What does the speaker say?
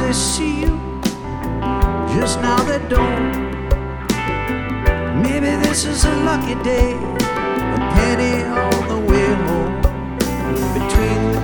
they see you, just now they don't. Maybe this is a lucky day, a penny